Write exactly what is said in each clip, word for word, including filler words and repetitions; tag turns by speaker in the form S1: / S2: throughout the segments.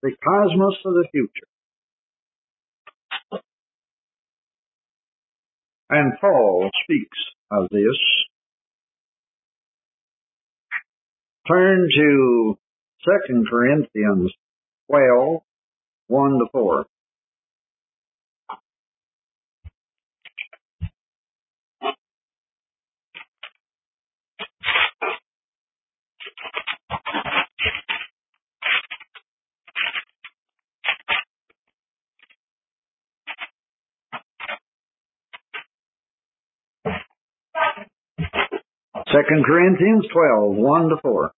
S1: the cosmos of the future. And Paul speaks of this. Turn to Second Corinthians twelve, one to four. Second Corinthians twelve, one to four.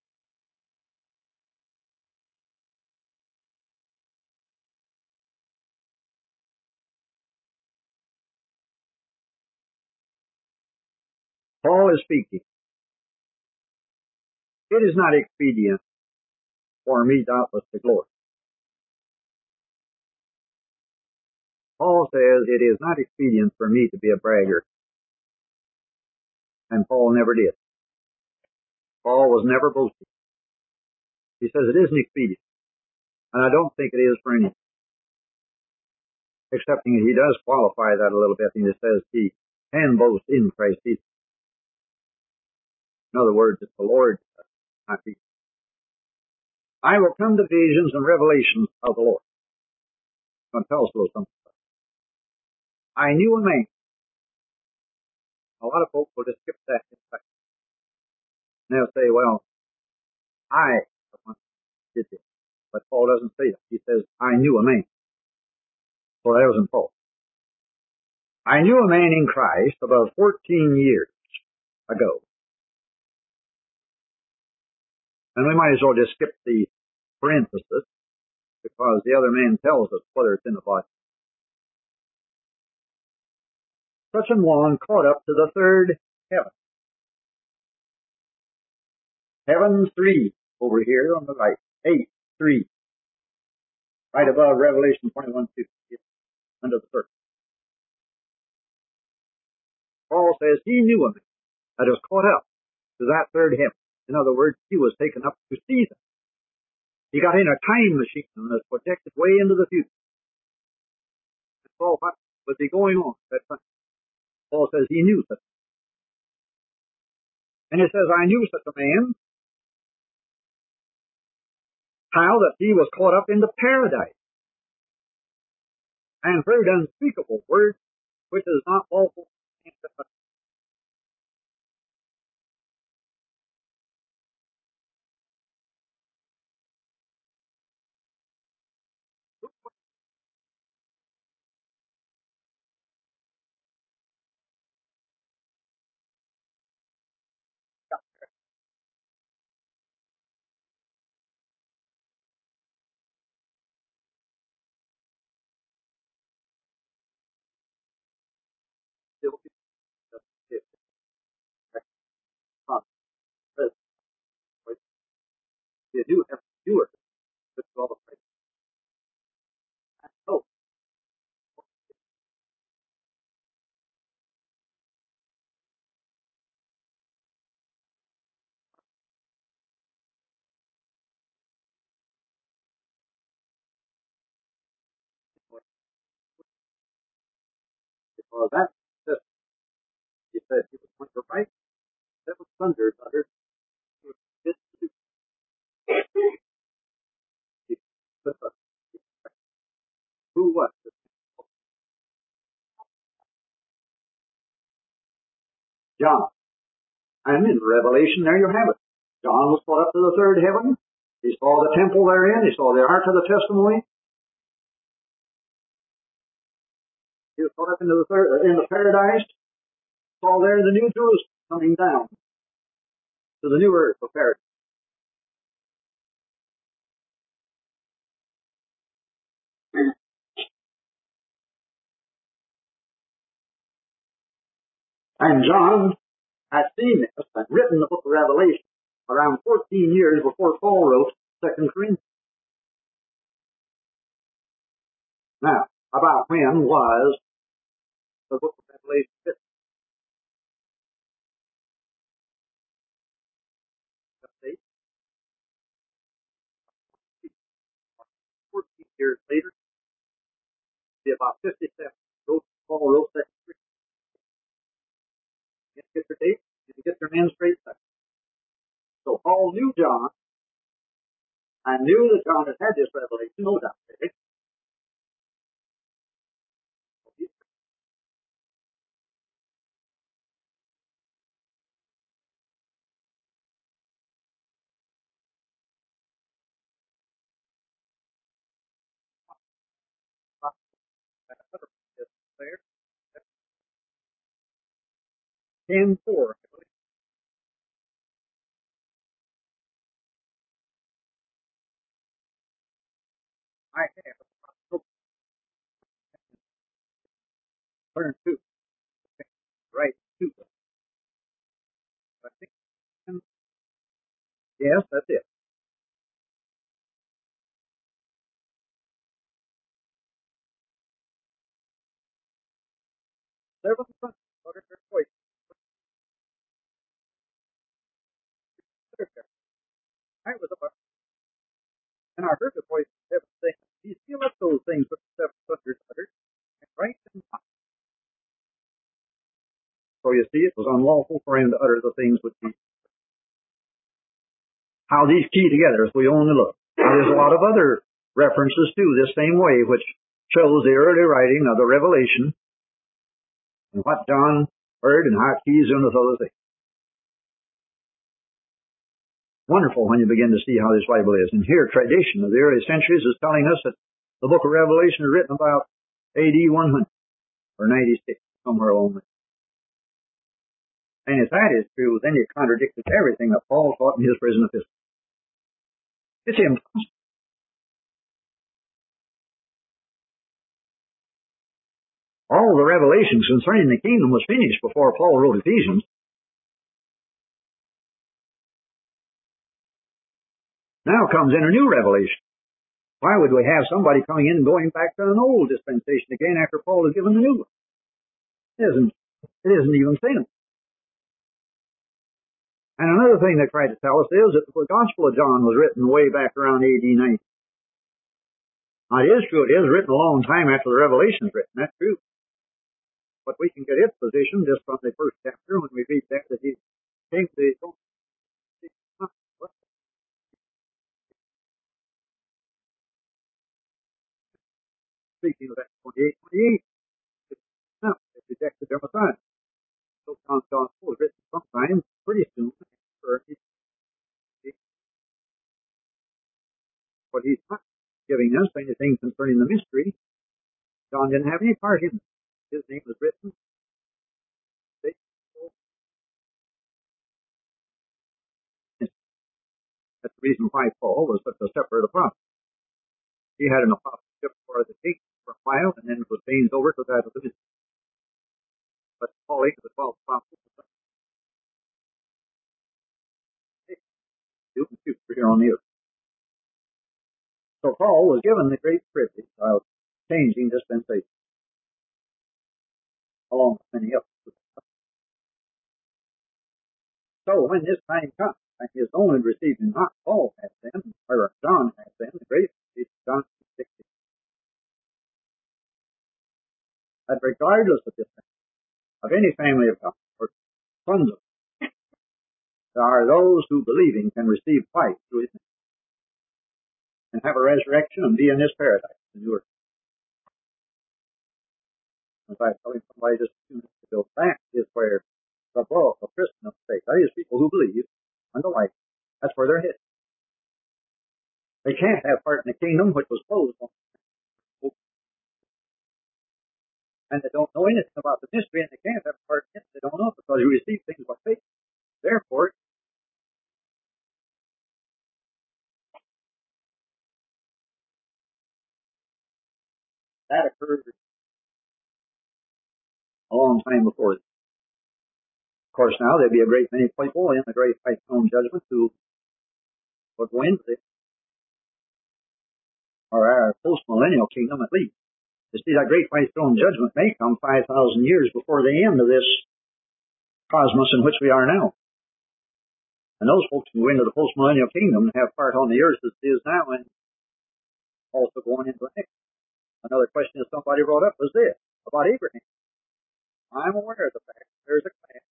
S1: Paul is speaking. It is not expedient for me doubtless to glory. Paul says it is not expedient for me to be a bragger. And Paul never did. Paul was never boasting. He says it isn't expedient. And I don't think it is for anyone. Excepting he does qualify that a little bit, and he says he can boast in Christ Jesus. In other words, it's the Lord, not me. I will come to visions and revelations of the Lord. I'm going to tell us a little something about it. I knew a man. A lot of folks will just skip that in a second. And they'll say, well, I did this. But Paul doesn't say that. He says, I knew a man. Well, that wasn't Paul. I knew a man in Christ about fourteen years ago. And we might as well just skip the parenthesis, because the other man tells us whether it's in the Bible. Such an one caught up to the third heaven. Heaven three over here on the right. Eight, three. Right above Revelation twenty-one, two. Under the first. Paul says he knew a man that was caught up to that third heaven. In other words, he was taken up to see them. He got in a time machine and was projected way into the future. And Paul, what was he going on at that time? Paul says he knew such a man. And he says, I knew such a man, how that he was caught up into paradise, and heard unspeakable words, which is not lawful. You do have to do it. It's all the place. Oh. Because that, he said he was going to write seven thunders under his who was this? John. And in Revelation, there you have it. John was caught up to the third heaven. He saw the temple therein. He saw the ark of the testimony. He was caught up into the third, in the paradise. Saw there the new Jerusalem coming down to the new earth of paradise. And John had seen this and written the book of Revelation around fourteen years before Paul wrote Second Corinthians. Now, about when was the book of Revelation written? years later, be about fifty-seven. Wrote, Paul wrote that. You get your date, you get your men straight back. So Paul knew John, and knew that John had had this revelation, no doubt. Right? There, ten four. I have turn two, right two. I think, yes, that's it. Seven sons. What are their choices? I was about, and I heard the voice of heaven saying, "He seal up those things which the seven thunders uttered, and write them not." So you see, it was unlawful for him to utter the things which he. How these key together, if we only look. Now, there's a lot of other references to this same way, which shows the early writing of the Revelation and what John heard and how it keys in with other things. Wonderful when you begin to see how this Bible is. And here, tradition of the early centuries is telling us that the book of Revelation is written about A D one hundred or ninety-six, somewhere along there. And if that is true, then it contradicts everything that Paul taught in his prison epistle. It's impossible. All the revelations concerning the kingdom was finished before Paul wrote Ephesians. Now comes in a new revelation. Why would we have somebody coming in and going back to an old dispensation again after Paul has given the new one? It isn't, it isn't even seen. And another thing they tried to tell us is that the Gospel of John was written way back around A D ninety. Now, it is true, it is written a long time after the Revelation is written. That's true. But we can get its position just from the first chapter when we read that, that he came to his own. Speaking of that twenty-eight, twenty-eight, now, they rejected their Messiah. So John's Gospel was written sometime pretty soon after he, but he's not giving us anything concerning the mystery. John didn't have any part in it. His name was written. That's the reason why Paul was such a separate apostle. He had an apostleship for the king for a while, and then it was changed over to that of the mystery. But Paul ain't the twelfth apostle. You can shoot for here on the earth. So Paul was given the great privilege of changing dispensation, along with many others. So when this time comes, and his own had received him not, Paul had them, or John had them, the great privilege, John sixteen. That regardless of this, of any family of God, or sons of God, there are those who believing can receive life through his name, and have a resurrection and be in this paradise, the new earth. As I was telling somebody just a few minutes ago, that is where the bulk of Christendom stays. That is people who believe unto life. That's where they're headed. They can't have part in the kingdom which was closed on them. And they don't know anything about the mystery, and they can't have part in it. They don't know it because you receive things by faith. Therefore, that occurred a long time before this. Of course, now there'd be a great many people in the great white throne judgment who would go into this, or our post-millennial kingdom at least. You see, that great white throne judgment may come five thousand years before the end of this cosmos in which we are now. And those folks can go into the post-millennial kingdom and have part on the earth as it is now, and also going into the next. Another question that somebody brought up was this, about Abraham. I'm aware of the fact that there's a class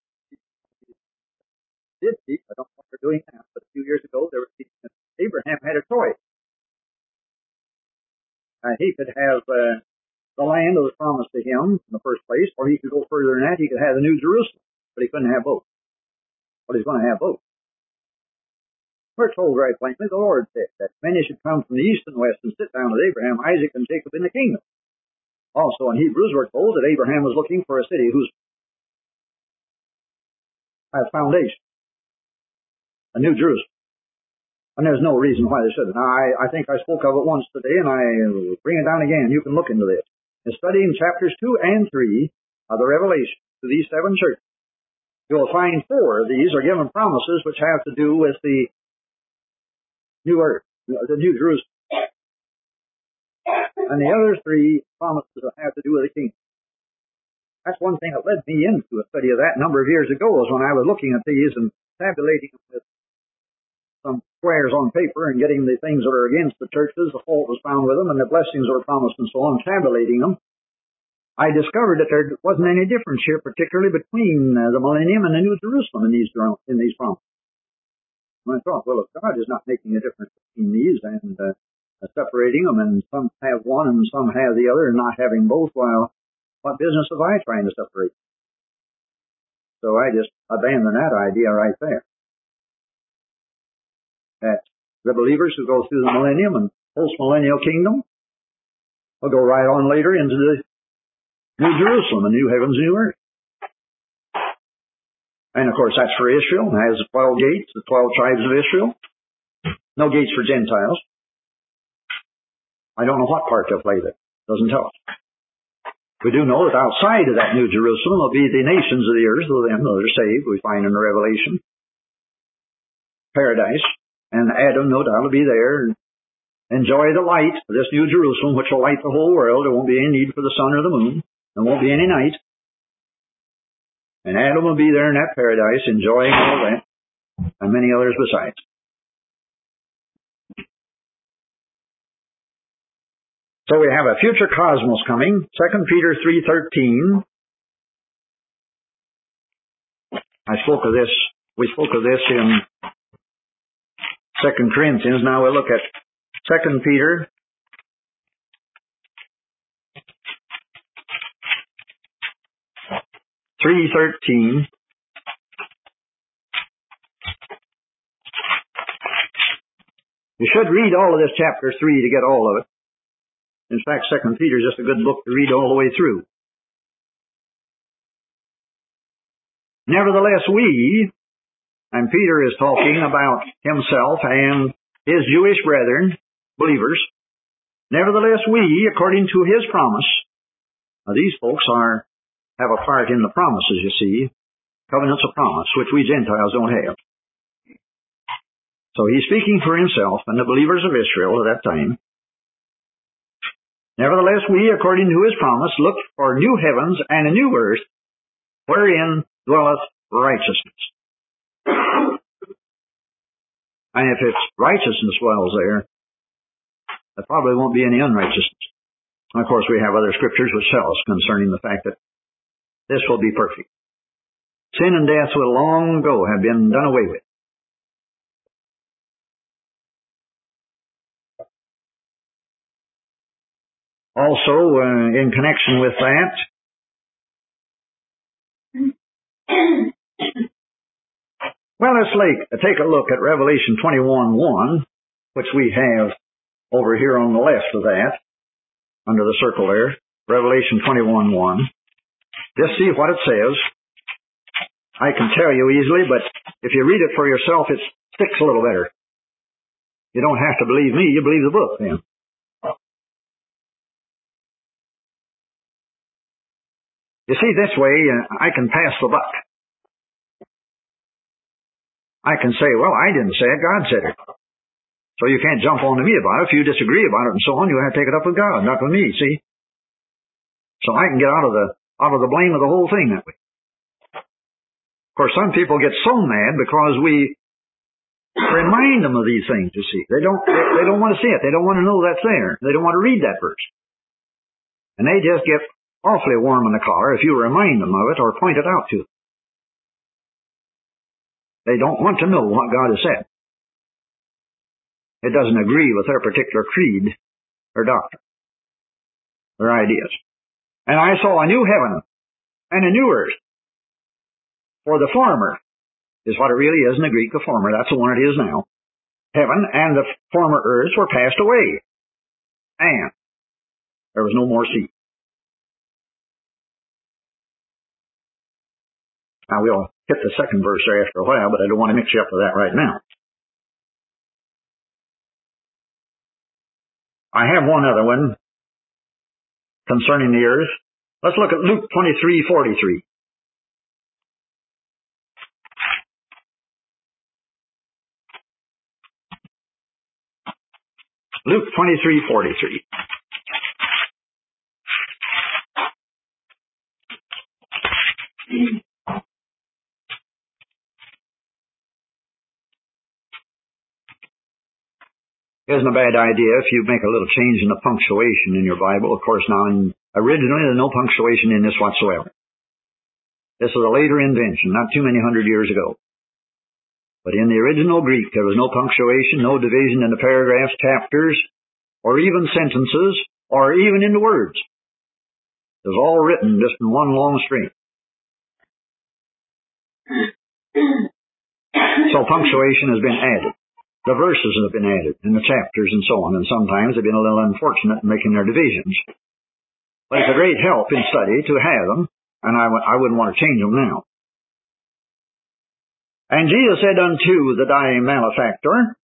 S1: did teach, I don't know what they're doing now, but a few years ago they were teaching that Abraham had a choice. Uh, he could have uh, the land that was promised to him in the first place, or he could go further than that, he could have the New Jerusalem, but he couldn't have both. But he's going to have both. We're told very plainly, the Lord said that many should come from the east and west and sit down with Abraham, Isaac, and Jacob in the kingdom. Also in Hebrews we're told that Abraham was looking for a city whose has foundation. A New Jerusalem. And there's no reason why they shouldn't. Now, I, I think I spoke of it once today, and I bring it down again. You can look into this. In studying chapters two and three of the Revelation to these seven churches, you'll find four of these are given promises which have to do with the new earth, the New Jerusalem. And the other three promises that have to do with the kingdom. That's one thing that led me into a study of that a number of years ago, was when I was looking at these and tabulating them with some squares on paper and getting the things that are against the churches, the fault was found with them, and the blessings that were promised and so on, tabulating them. I discovered that there wasn't any difference here, particularly between uh, the millennium and the New Jerusalem in these in these promises. And I thought, well, if God is not making a difference between these and uh, separating them, and some have one and some have the other, and not having both, well, what business am I trying to separate? So I just abandoned that idea right there. That the believers who go through the millennium and post-millennial kingdom will go right on later into the New Jerusalem, the new heavens and new earth. And of course that's for Israel. It has the twelve gates, the twelve tribes of Israel. No gates for Gentiles. I don't know what part they'll play there. Doesn't tell us. We do know that outside of that New Jerusalem will be the nations of the earth, of them that are saved, we find in the Revelation. Paradise. And Adam, no doubt, will be there and enjoy the light of this New Jerusalem, which will light the whole world. There won't be any need for the sun or the moon. There won't be any night. And Adam will be there in that paradise, enjoying all that, and many others besides. So we have a future cosmos coming. Second Peter three thirteen. I spoke of this, we spoke of this in Second Corinthians. Now we'll look at Second Peter three thirteen. You should read all of this chapter three to get all of it. In fact, Second Peter is just a good book to read all the way through. Nevertheless, we, and Peter is talking about himself and his Jewish brethren, believers. Nevertheless, we, according to his promise, now these folks are have a part in the promises, you see, covenants of promise, which we Gentiles don't have. So he's speaking for himself and the believers of Israel at that time. Nevertheless, we, according to his promise, look for new heavens and a new earth, wherein dwelleth righteousness. And if it's righteousness dwells there, there probably won't be any unrighteousness. And of course, we have other scriptures which tell us concerning the fact that this will be perfect. Sin and death will long ago have been done away with. Also, uh, in connection with that, well, let's like, take a look at Revelation twenty-one one, which we have over here on the left of that, under the circle there, Revelation twenty-one one. Just see what it says. I can tell you easily, but if you read it for yourself, it sticks a little better. You don't have to believe me, you believe the book then. You see, this way, uh, I can pass the buck. I can say, well, I didn't say it, God said it. So you can't jump on to me about it. If you disagree about it and so on, you have to take it up with God, not with me, see? So I can get out of the out of the blame of the whole thing that way. Of course, some people get so mad because we Remind them of these things, you see. They don't, they, they don't want to see it. They don't want to know that's there. They don't want to read that verse. And they just get awfully warm in the collar if you remind them of it or point it out to them. They don't want to know what God has said. It doesn't agree with their particular creed or doctrine, their ideas. And I saw a new heaven and a new earth. For the former is what it really is in the Greek, the former. That's the one it is now. Heaven and the former earth were passed away. And there was no more sea. Now we'll hit the second verse there after a while, but I don't want to mix you up with that right now. I have one other one concerning the earth. Let's look at Luke twenty-three forty-three. Luke twenty-three forty-three. Isn't a bad idea if you make a little change in the punctuation in your Bible. Of course, now, in, originally, there's no punctuation in this whatsoever. This is a later invention, not too many hundred years ago. But in the original Greek, there was no punctuation, no division in the paragraphs, chapters, or even sentences, or even in the words. It was all written just in one long string. So punctuation has been added. The verses have been added, and the chapters and so on, and sometimes they've been a little unfortunate in making their divisions. But it's a great help in study to have them, and I, w- I wouldn't want to change them now. And Jesus said unto the dying malefactor,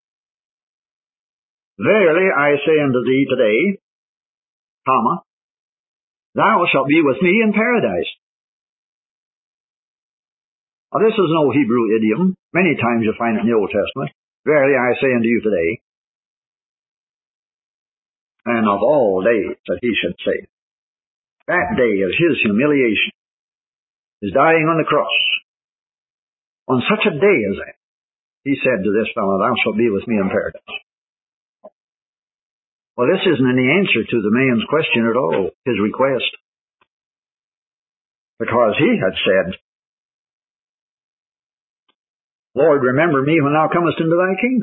S1: Verily I say unto thee today, comma, thou shalt be with me in paradise. Now, this is an old Hebrew idiom. Many times you find it in the Old Testament. Verily I say unto you today, and of all days that he should say, that day of his humiliation is dying on the cross. On such a day as that, he said to this fellow, thou shalt be with me in paradise. Well, this isn't any answer to the man's question at all, his request. Because he had said, Lord, remember me when thou comest into thy kingdom.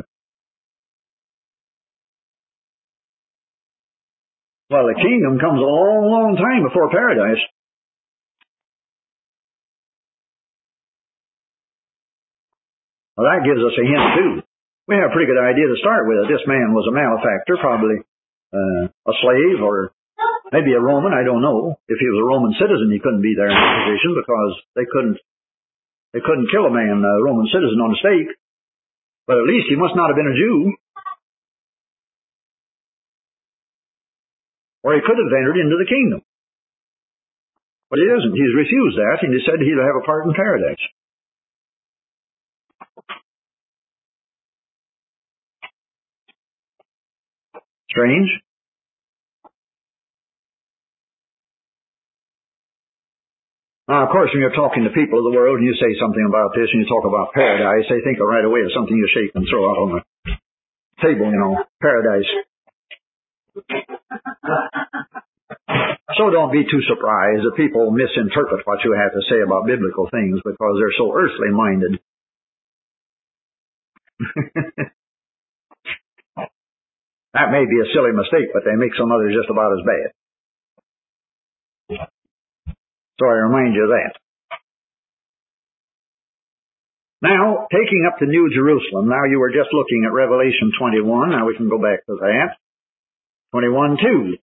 S1: Well, the kingdom comes a long, long time before paradise. Well, that gives us a hint, too. We have a pretty good idea to start with. This man was a malefactor, probably uh, a slave, or maybe a Roman, I don't know. If he was a Roman citizen, he couldn't be there in that position because they couldn't they couldn't kill a man, a Roman citizen, on a stake. But at least he must not have been a Jew. Or he could have entered into the kingdom. But he isn't. He's refused that, and he said he'd have a part in paradise. Strange. Now, of course, when you're talking to people of the world and you say something about this and you talk about paradise, they think right away of something you shake and throw out on the table, you know, paradise. So don't be too surprised that people misinterpret what you have to say about biblical things because they're so earthly minded. That may be a silly mistake, but they make some others just about as bad. So I remind you of that. Now, taking up the New Jerusalem, now you were just looking at Revelation twenty-one. Now we can go back to that. twenty-one two.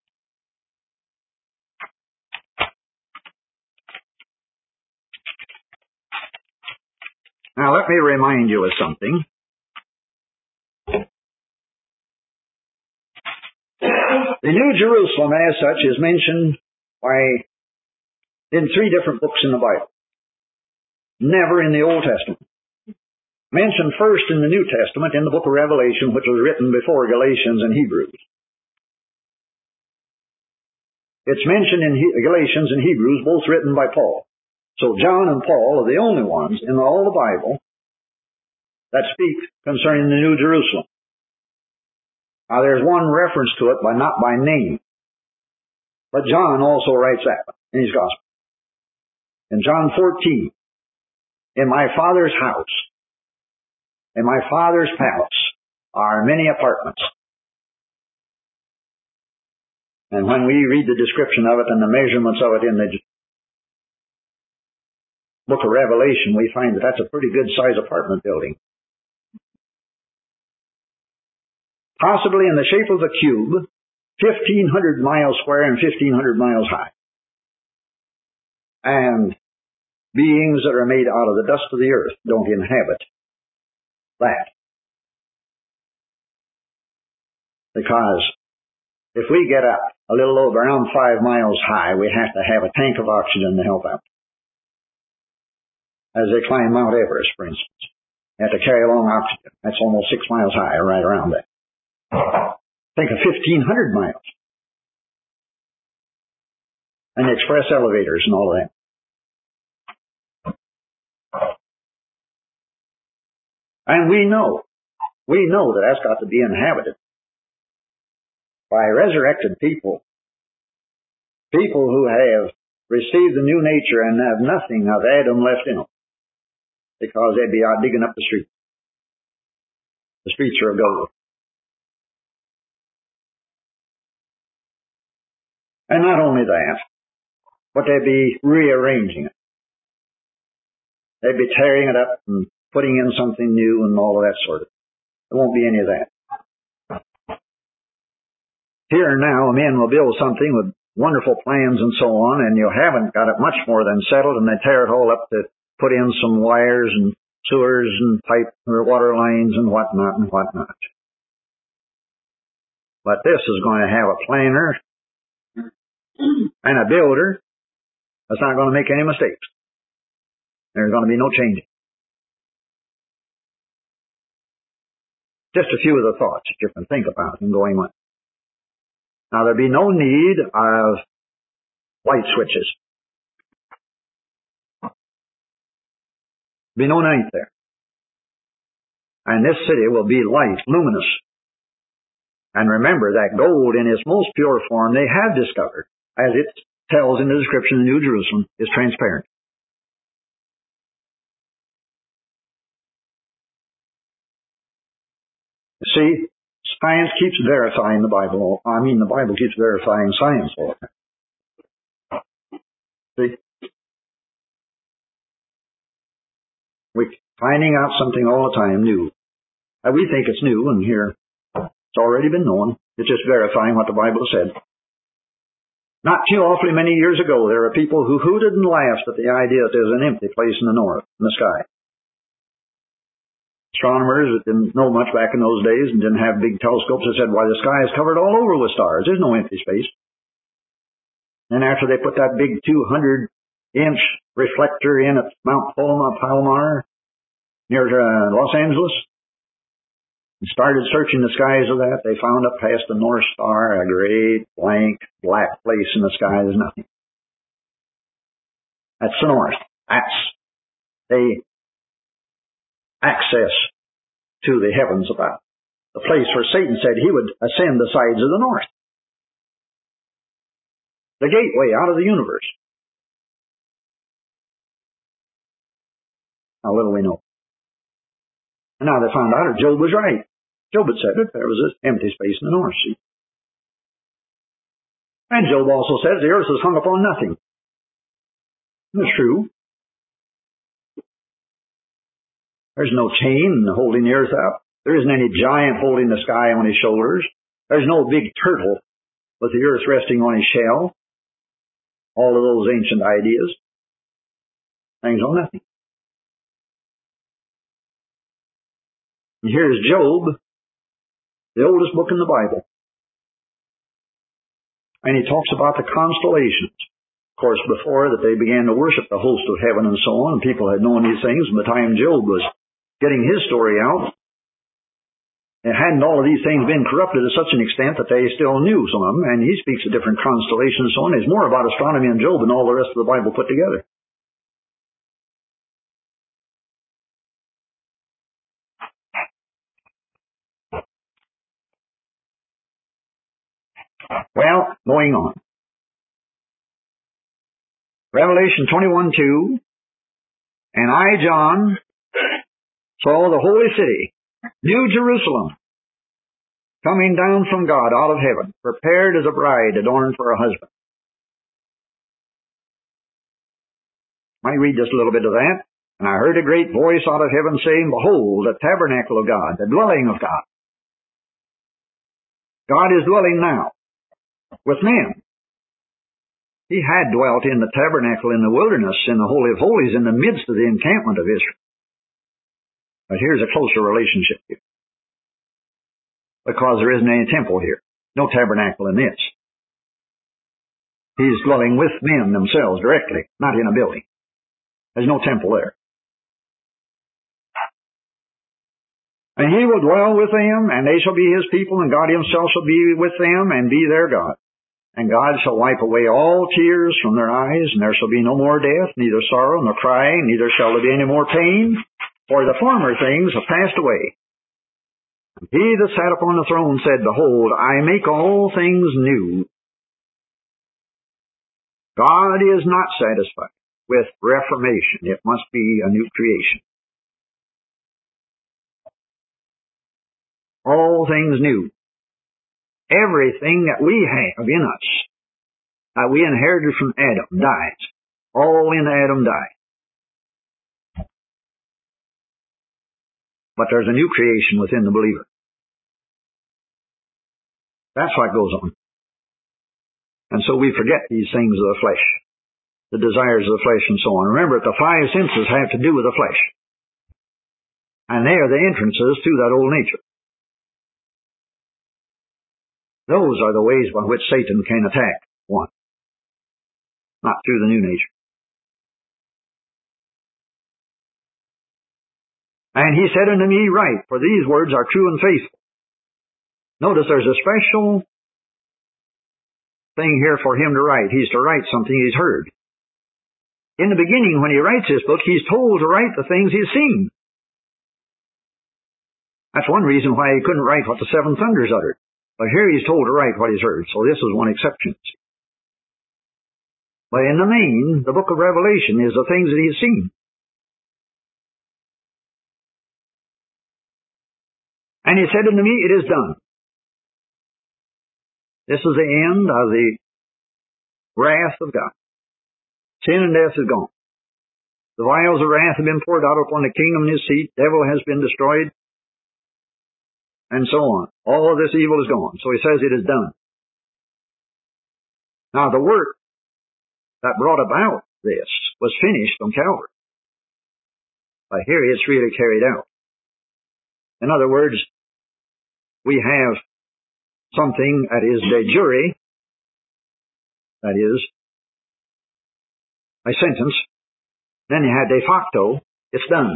S1: Now let me remind you of something. The New Jerusalem as such is mentioned by in three different books in the Bible. Never in the Old Testament. Mentioned first in the New Testament in the book of Revelation, which was written before Galatians and Hebrews. It's mentioned in he- Galatians and Hebrews, both written by Paul. So John and Paul are the only ones in all the Bible that speak concerning the New Jerusalem. Now there's one reference to it, but not by name. But John also writes that in his Gospel. In John fourteen, in my Father's house, in my Father's palace, are many apartments. And when we read the description of it and the measurements of it in the book of Revelation, we find that that's a pretty good size apartment building. Possibly in the shape of a cube, fifteen hundred miles square and fifteen hundred miles high. And beings that are made out of the dust of the earth don't inhabit that. Because if we get up a little over around five miles high, we have to have a tank of oxygen to help out. As they climb Mount Everest, for instance, they have to carry along oxygen. That's almost six miles high, right around that. Think of fifteen hundred miles. And the express elevators and all of that. And we know, we know that that's got to be inhabited by resurrected people, people who have received the new nature and have nothing of Adam left in them, because they'd be out digging up the street. The streets are of gold. And not only that, but they'd be rearranging it. They'd be tearing it up and putting in something new and all of that sort of thing. There won't be any of that. Here now, men will build something with wonderful plans and so on, and you haven't got it much more than settled, and they tear it all up to put in some wires and sewers and pipe or water lines and whatnot and whatnot. But this is going to have a planner and a builder that's not going to make any mistakes. There's going to be no changing. Just a few of the thoughts that you can think about in going on. Now, there'll be no need of light switches. There'll be no night there. And this city will be light, luminous. And remember that gold in its most pure form they have discovered, as it tells in the description of New Jerusalem, is transparent. See, science keeps verifying the Bible. I mean, the Bible keeps verifying science all the time. See? We're finding out something all the time new. And we think it's new, and here it's already been known. It's just verifying what the Bible said. Not too awfully many years ago, there were people who hooted and laughed at the idea that there's an empty place in the north, in the sky. Astronomers that didn't know much back in those days and didn't have big telescopes, they said, why, the sky is covered all over with stars. There's no empty space. And after they put that big two hundred inch reflector in at Mount Palomar, Palomar near uh, Los Angeles, and started searching the skies of that, they found up past the North Star a great blank black place in the sky. There's nothing. That's the north. That's the access to the heavens above. The place where Satan said he would ascend the sides of the north. The gateway out of the universe. How little we know. And now they found out that Job was right. Job had said that there was this empty space in the North Sea. And Job also says the earth is hung upon nothing. That's true. There's no chain holding the earth up. There isn't any giant holding the sky on his shoulders. There's no big turtle with the earth resting on his shell. All of those ancient ideas. Things on nothing. And here's Job, the oldest book in the Bible. And he talks about the constellations. Of course, before that they began to worship the host of heaven and so on, and people had known these things from the time Job was getting his story out. And hadn't all of these things been corrupted to such an extent that they still knew some of them, and he speaks of different constellations and so on. There's more about astronomy in Job than all the rest of the Bible put together. Well, going on. Revelation twenty-one two. And I, John, saw the holy city, New Jerusalem, coming down from God out of heaven, prepared as a bride adorned for her husband. I read just a little bit of that. And I heard a great voice out of heaven saying, Behold, the tabernacle of God, the dwelling of God. God is dwelling now with men. He had dwelt in the tabernacle in the wilderness, in the Holy of Holies, in the midst of the encampment of Israel. But here's a closer relationship here. Because there isn't any temple here. No tabernacle in this. He's dwelling with men themselves directly, not in a building. There's no temple there. And he will dwell with them, and they shall be his people, and God himself shall be with them, and be their God. And God shall wipe away all tears from their eyes, and there shall be no more death, neither sorrow, nor crying, neither shall there be any more pain, for the former things have passed away. And he that sat upon the throne said, Behold, I make all things new. God is not satisfied with reformation. It must be a new creation. All things new. Everything that we have in us, that we inherited from Adam, dies. All in Adam die. But there's a new creation within the believer. That's what goes on. And so we forget these things of the flesh, the desires of the flesh and so on. Remember, the five senses have to do with the flesh. And they are the entrances to that old nature. Those are the ways by which Satan can attack one. Not through the new nature. And he said unto me, Write, for these words are true and faithful. Notice there's a special thing here for him to write. He's to write something he's heard. In the beginning, when he writes this book, he's told to write the things he's seen. That's one reason why he couldn't write what the seven thunders uttered. But here he's told to write what he's heard, so this is one exception. But in the main, the book of Revelation is the things that he's seen. And he said unto me, It is done. This is the end of the wrath of God. Sin and death is gone. The vials of wrath have been poured out upon the kingdom and his seat. Devil has been destroyed. And so on. All of this evil is gone. So he says it is done. Now the work that brought about this was finished on Calvary. But here it's really carried out. In other words, we have something that is de jure, that is, a sentence. Then you have de facto, it's done.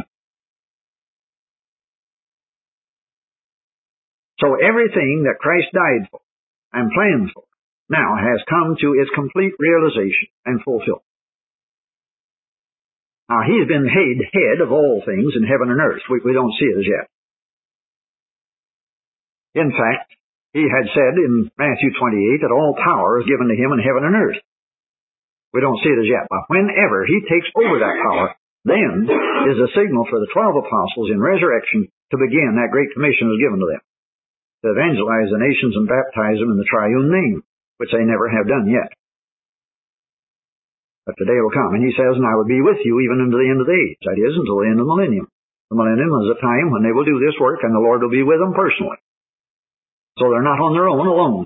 S1: So everything that Christ died for and planned for now has come to its complete realization and fulfillment. Now, he's been made head of all things in heaven and earth. We, we don't see it as yet. In fact, he had said in Matthew twenty-eight that all power is given to him in heaven and earth. We don't see it as yet. But whenever he takes over that power, then is a signal for the twelve apostles in resurrection to begin that great commission was given to them. To evangelize the nations and baptize them in the triune name, which they never have done yet. But the day will come, and he says, and I will be with you even unto the end of the age. That is, until the end of the millennium. The millennium is a time when they will do this work, and the Lord will be with them personally. So they're not on their own alone.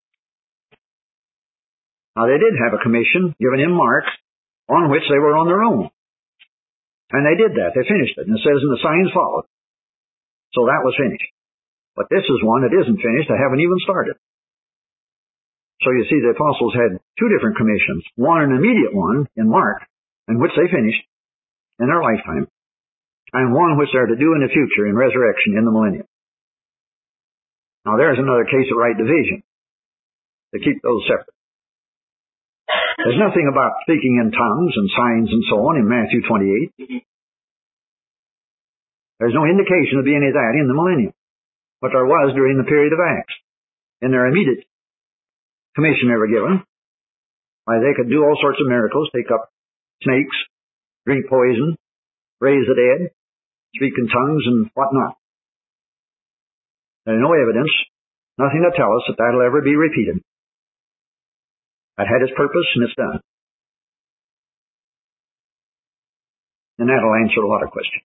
S1: Now they did have a commission given in Mark, on which they were on their own. And they did that. They finished it. And it says, and the signs followed. So that was finished. But this is one that isn't finished. They haven't even started. So you see, the apostles had two different commissions. One, an immediate one in Mark, in which they finished in their lifetime. And one which they're to do in the future in resurrection in the millennium. Now there's another case of right division. To keep those separate. There's nothing about speaking in tongues and signs and so on in Matthew twenty-eight. There's no indication of any of that in the millennium. But there was during the period of Acts, in their immediate commission ever given. Why, they could do all sorts of miracles, take up snakes, drink poison, raise the dead, speak in tongues, and whatnot. There's no evidence, nothing to tell us that that'll ever be repeated. That had its purpose, and it's done. And that'll answer a lot of questions.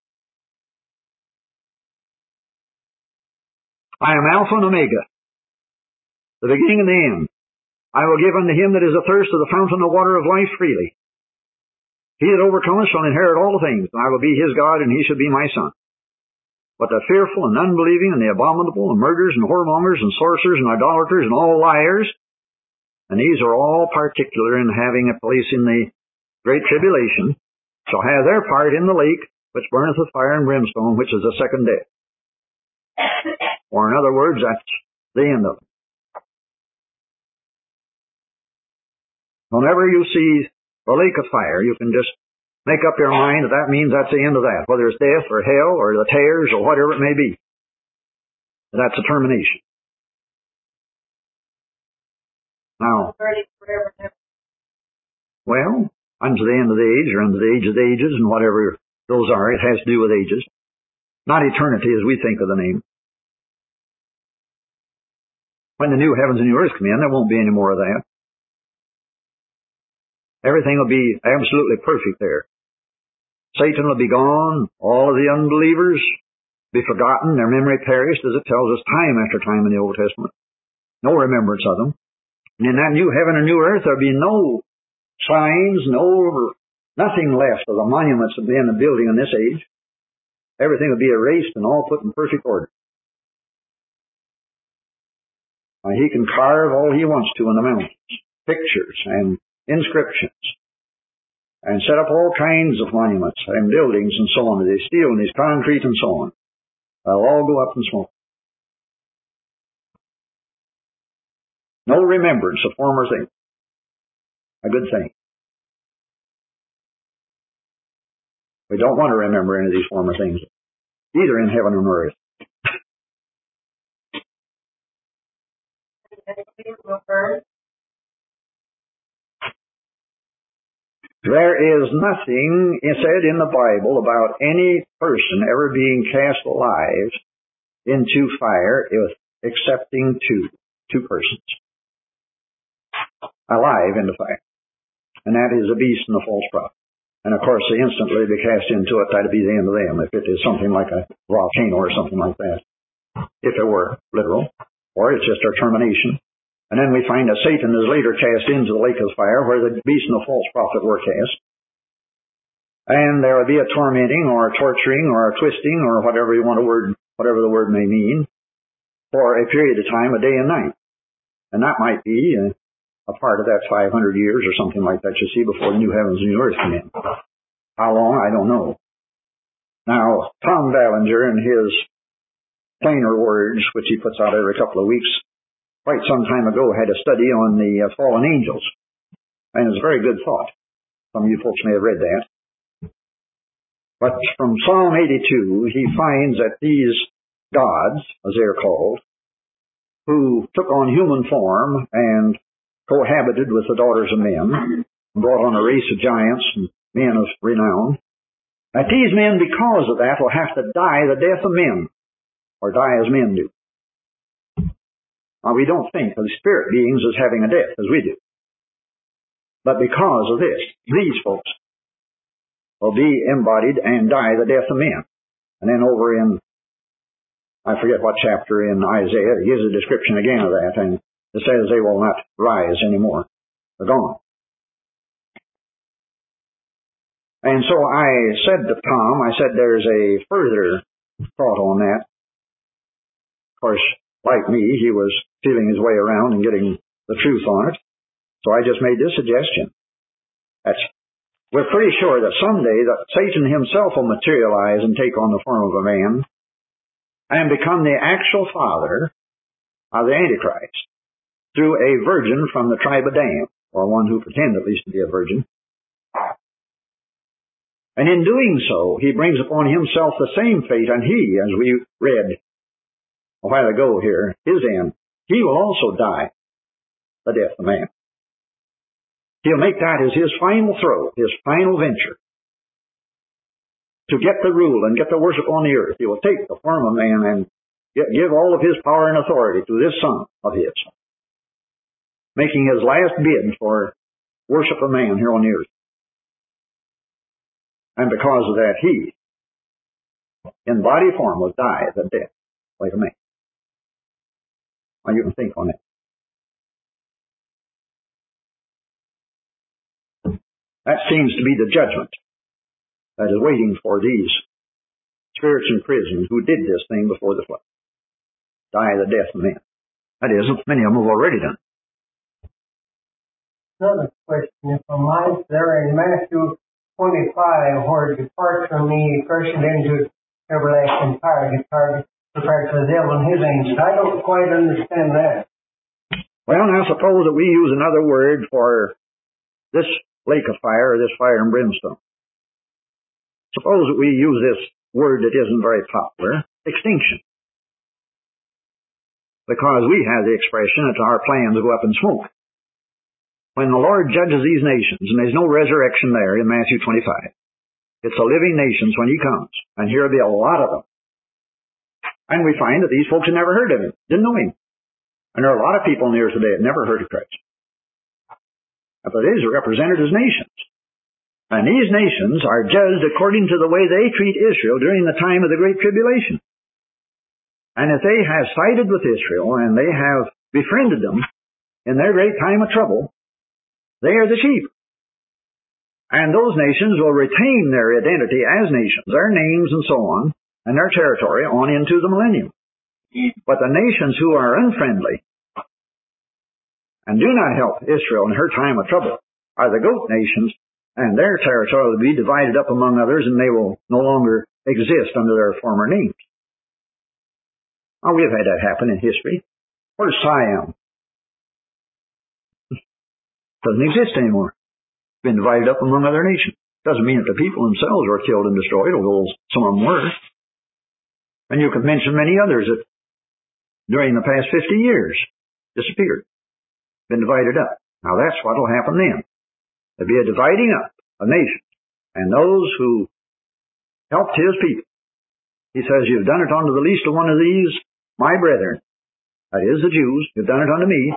S1: I am Alpha and Omega, the beginning and the end. I will give unto him that is athirst of the fountain of water of life freely. He that overcometh shall inherit all things, and I will be his God, and he shall be my son. But the fearful and unbelieving and the abominable and murderers and whoremongers and sorcerers and idolaters and all liars, and these are all particular in having a place in the great tribulation, shall have their part in the lake which burneth with fire and brimstone, which is the second death. Or in other words, that's the end of it. Whenever you see the lake of fire, you can just make up your mind that that means that's the end of that, whether it's death or hell or the tares or whatever it may be. That's a termination. Now, well, unto the end of the age or unto the age of the ages and whatever those are, it has to do with ages. Not eternity as we think of the name. When the new heavens and new earth come in, there won't be any more of that. Everything will be absolutely perfect there. Satan will be gone. All of the unbelievers be forgotten, their memory perished, as it tells us time after time in the Old Testament. No remembrance of them. And in that new heaven and new earth, there'll be no signs, no, nothing left of the monuments of men and building in this age. Everything will be erased and all put in perfect order. Now, he can carve all he wants to in the mountains, pictures and inscriptions, and set up all kinds of monuments and buildings and so on. They steel and these concrete and so on. They'll all go up in smoke. No remembrance of former things. A good thing. We don't want to remember any of these former things, either in heaven or earth. There is nothing said in the Bible about any person ever being cast alive into fire excepting two, two persons. Alive into fire. And that is a beast and a false prophet. And of course, they instantly be cast into it, that'd be the end of them, if it is something like a volcano or something like that. If it were literal. Or it's just our termination. And then we find that Satan is later cast into the lake of fire where the beast and the false prophet were cast. And there will be a tormenting or a torturing or a twisting or whatever you want a word, whatever the word may mean, for a period of time, a day and night. And that might be a, a part of that five hundred years or something like that you see before the new heavens and new earth come in. How long, I don't know. Now, Tom Ballinger in his plainer words, which he puts out every couple of weeks, quite some time ago had a study on the uh, fallen angels. And it's a very good thought. Some of you folks may have read that. But from Psalm eighty-two, he finds that these gods, as they are called, who took on human form and cohabited with the daughters of men, and brought on a race of giants and men of renown, that these men, because of that, will have to die the death of men, or die as men do. Now, we don't think of the spirit beings as having a death, as we do. But because of this, these folks will be embodied and die the death of men. And then over in, I forget what chapter in Isaiah, it gives a description again of that, and it says they will not rise anymore. They're gone. And so I said to Tom, I said there's a further thought on that. Of course, like me, he was feeling his way around and getting the truth on it. So I just made this suggestion. That's, we're pretty sure that someday that Satan himself will materialize and take on the form of a man and become the actual father of the Antichrist through a virgin from the tribe of Dan, or one who pretends at least to be a virgin. And in doing so, he brings upon himself the same fate, and he, as we read a while ago here, his end, he will also die the death of man. He'll make that as his final throw, his final venture, to get the rule and get the worship on the earth. He will take the form of man and get, give all of his power and authority to this son of his, making his last bid for worship of man here on the earth. And because of that, he, in body form, will die the death like a man. Now you can think on that. That seems to be the judgment that is waiting for these spirits in prison who did this thing before the flood. Die the death of men. That is, many of them have already done.
S2: Another question, if I might, there in Matthew twenty-five, where depart from me, cursed into everlasting fire, depart, prepared for the devil and his angels. I don't quite understand that.
S1: Well, now suppose that we use another word for this lake of fire, or this fire and brimstone. Suppose that we use this word that isn't very popular, extinction. Because we have the expression that our plans go up in smoke. When the Lord judges these nations, and there's no resurrection there in Matthew twenty-five, it's the living nations when he comes, and here will be a lot of them. And we find that these folks had never heard of him, didn't know him. And there are a lot of people in the earth today that never heard of Christ. But these are represented as nations. And these nations are judged according to the way they treat Israel during the time of the Great Tribulation. And if they have sided with Israel and they have befriended them in their great time of trouble, they are the sheep. And those nations will retain their identity as nations, their names and so on, and their territory on into the millennium. But the nations who are unfriendly and do not help Israel in her time of trouble are the goat nations, and their territory will be divided up among others, and they will no longer exist under their former names. Now, we've had that happen in history. Where's Siam? Doesn't exist anymore. It's been divided up among other nations. Doesn't mean that the people themselves were killed and destroyed, although some of them were. And you could mention many others that during the past fifty years disappeared, been divided up. Now that's what will happen then. There'll be a dividing up of nations. And those who helped his people, he says, you've done it unto the least of one of these, my brethren. That is the Jews. You've done it unto me.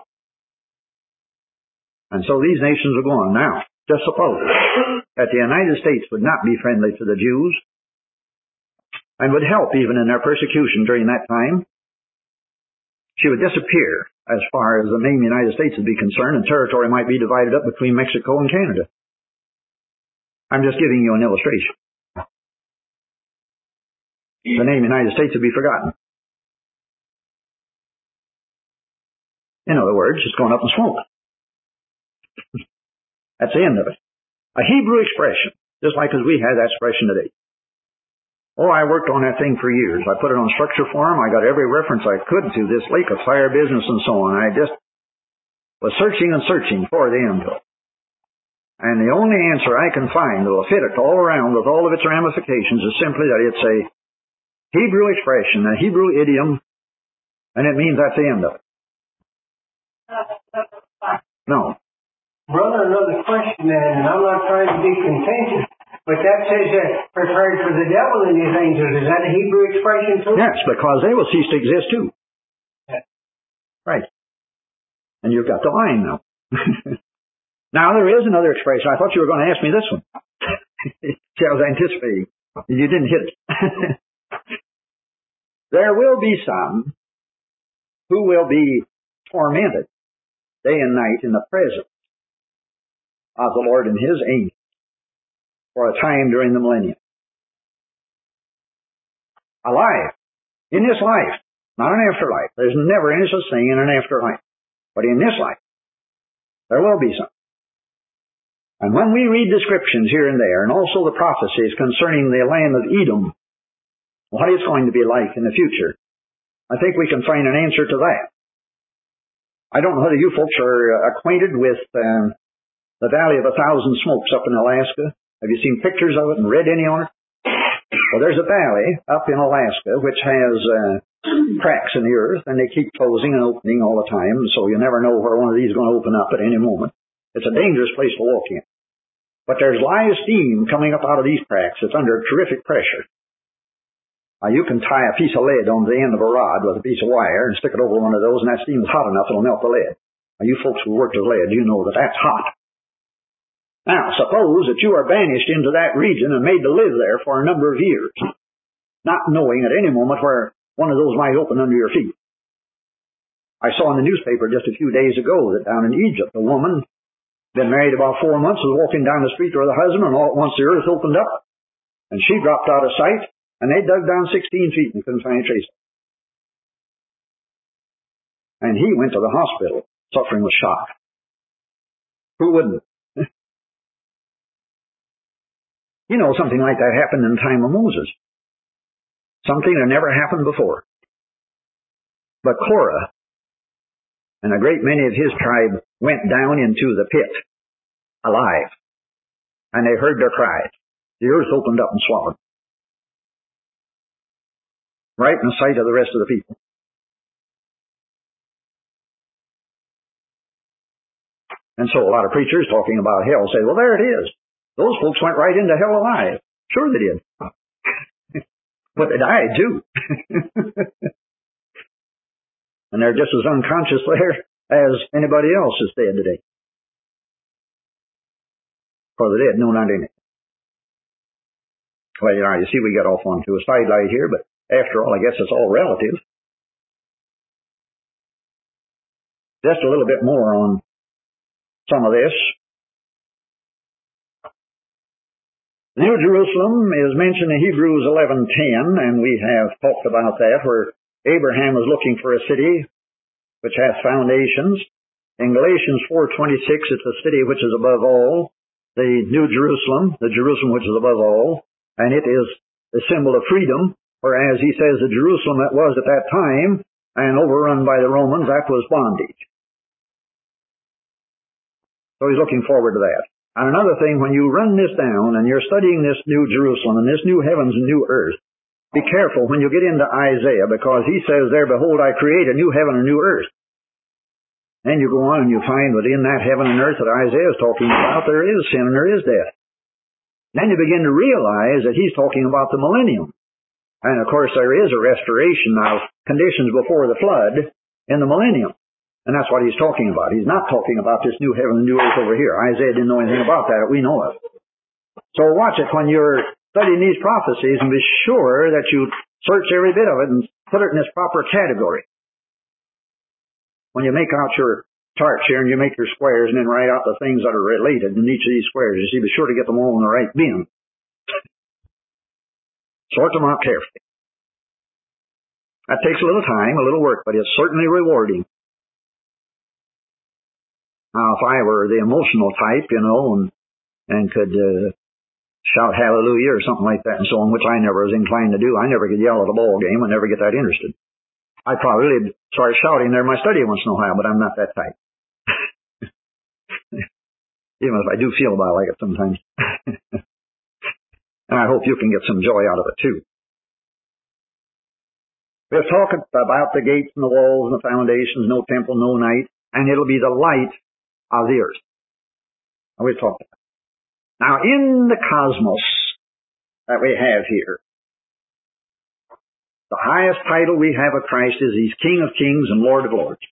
S1: And so these nations are gone. Now, just suppose that the United States would not be friendly to the Jews and would help even in their persecution during that time. She would disappear as far as the name United States would be concerned, and territory might be divided up between Mexico and Canada. I'm just giving you an illustration. The name United States would be forgotten. In other words, it's going up in smoke. That's the end of it. A Hebrew expression, just like as we have that expression today. Oh, I worked on that thing for years. I put it on structure form. I got every reference I could to this lake of fire business and so on. I just was searching and searching for the end of it. And the only answer I can find that will fit it all around with all of its ramifications is simply that it's a Hebrew expression, a Hebrew idiom, and it means that's the end of it. No.
S2: Brother, another question then, and I'm not trying to be contentious, but that says that prepared for the devil and his angels. Is that a Hebrew expression too?
S1: Yes, because they will cease to exist too.
S2: Yeah.
S1: Right. And you've got the line now. Now, there is another expression. I thought you were going to ask me this one. See, I was anticipating. You didn't hit it. There will be some who will be tormented day and night in the presence of the Lord and his angels for a time during the millennium. Alive. In this life. Not an afterlife. There's never any such thing in an afterlife. But in this life, there will be some. And when we read descriptions here and there, and also the prophecies concerning the land of Edom, what it's going to be like in the future, I think we can find an answer to that. I don't know whether you folks are acquainted with um, the Valley of a Thousand Smokes up in Alaska. Have you seen pictures of it and read any on it? Well, there's a valley up in Alaska which has uh, cracks in the earth, and they keep closing and opening all the time, so you never know where one of these is going to open up at any moment. It's a dangerous place to walk in. But there's live steam coming up out of these cracks. It's under terrific pressure. Now, you can tie a piece of lead on the end of a rod with a piece of wire and stick it over one of those, and that steam is hot enough it'll melt the lead. Now, you folks who worked with lead, you know that that's hot. Now, suppose that you are banished into that region and made to live there for a number of years, not knowing at any moment where one of those might open under your feet. I saw in the newspaper just a few days ago that down in Egypt, a woman, been married about four months, was walking down the street with her husband, and all at once the earth opened up, and she dropped out of sight, and they dug down sixteen feet and couldn't find a trace. And he went to the hospital, suffering with shock. Who wouldn't? You know, something like that happened in the time of Moses. Something that never happened before. But Korah and a great many of his tribe went down into the pit alive. And they heard their cries. The earth opened up and swallowed them. Right in the sight of the rest of the people. And so a lot of preachers talking about hell say, well, there it is. Those folks went right into hell alive. Sure they did. But they died too. And they're just as unconscious there as anybody else is dead today. For the dead know not anything. Well, you know, you see we got off onto a sidelight here, but after all, I guess it's all relative. Just a little bit more on some of this. New Jerusalem is mentioned in Hebrews eleven ten, and we have talked about that, where Abraham was looking for a city which hath foundations. In Galatians four twenty-six, it's a city which is above all, the New Jerusalem, the Jerusalem which is above all, and it is the symbol of freedom, whereas he says the Jerusalem that was at that time and overrun by the Romans, that was bondage. So he's looking forward to that. And another thing, when you run this down and you're studying this New Jerusalem and this new heavens and new earth, be careful when you get into Isaiah, because he says there, behold, I create a new heaven and new earth. Then you go on and you find that in that heaven and earth that Isaiah is talking about, there is sin and there is death. Then you begin to realize that he's talking about the millennium. And of course there is a restoration of conditions before the flood in the millennium. And that's what he's talking about. He's not talking about this new heaven and new earth over here. Isaiah didn't know anything about that. We know of. So watch it when you're studying these prophecies, and be sure that you search every bit of it and put it in its proper category. When you make out your charts here and you make your squares and then write out the things that are related in each of these squares, you see, be sure to get them all in the right bin. Sort them out carefully. That takes a little time, a little work, but it's certainly rewarding. Now, if I were the emotional type, you know, and, and could uh, shout hallelujah or something like that and so on, which I never was inclined to do. I never could yell at a ball game. I never get that interested. I'd probably start shouting there in my study once in a while, but I'm not that type. Even if I do feel about like it sometimes. And I hope you can get some joy out of it too. We're talking about the gates and the walls and the foundations, no temple, no night, and it'll be the light of the earth. And we've talked about it. Now, in the cosmos that we have here, the highest title we have of Christ is He's King of Kings and Lord of Lords.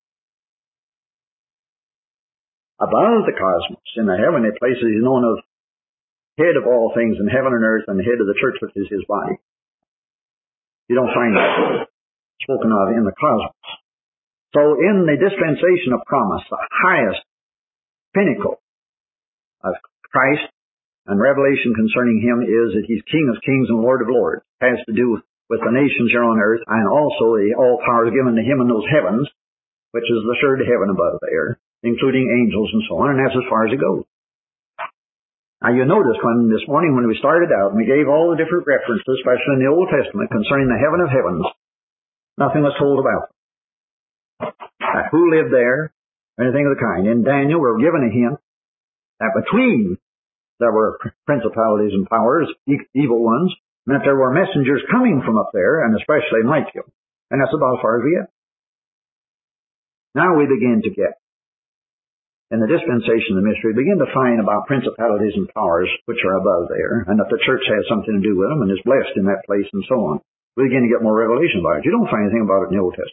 S1: Above the cosmos, in the heavenly places, He's known of head of all things in heaven and earth, and the head of the church, which is His body. You don't find that spoken of in the cosmos. So in the dispensation of promise, the highest pinnacle of Christ and revelation concerning Him is that He's King of Kings and Lord of Lords. It has to do with the nations here on earth, and also the all powers given to Him in those heavens, which is the third heaven above there, including angels and so on, and that's as far as it goes. Now you notice when this morning when we started out, and we gave all the different references, especially in the Old Testament, concerning the heaven of heavens, nothing was told about them. Now, who lived there? Anything of the kind. In Daniel, we're given a hint that between there were principalities and powers, evil ones, and that there were messengers coming from up there, and especially Michael. And that's about as far as we get. Now we begin to get, in the dispensation of the mystery, begin to find about principalities and powers which are above there, and that the church has something to do with them and is blessed in that place and so on. We begin to get more revelation about it. You don't find anything about it in the Old Testament.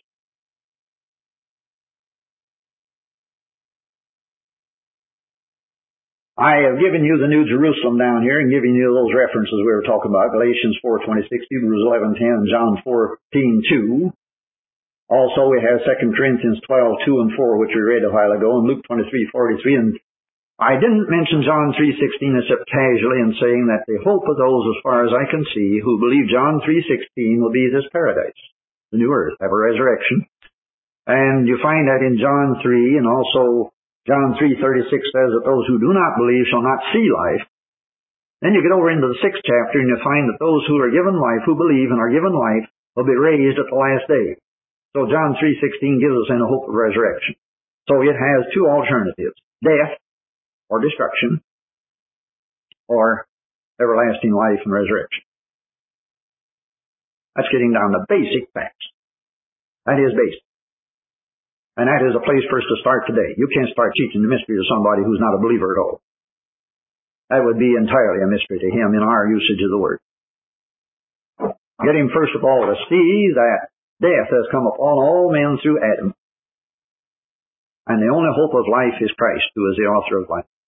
S1: I have given you the New Jerusalem down here and given you those references we were talking about, Galatians four twenty-six, Hebrews eleven ten, and John fourteen two. Also, we have Second Corinthians twelve two and four, which we read a while ago, and Luke twenty-three forty-three. And I didn't mention John three sixteen except casually in saying that the hope of those, as far as I can see, who believe John three sixteen will be this paradise, the new earth, have a resurrection. And you find that in John three, and also John three thirty-six says that those who do not believe shall not see life. Then you get over into the sixth chapter and you find that those who are given life, who believe and are given life, will be raised at the last day. So John three sixteen gives us in a hope of resurrection. So it has two alternatives, death or destruction, or everlasting life and resurrection. That's getting down to basic facts. That is basic. And that is a place for us to start today. You can't start teaching the mystery to somebody who's not a believer at all. That would be entirely a mystery to him in our usage of the word. Get him first of all to see that death has come upon all men through Adam. And the only hope of life is Christ, who is the author of life.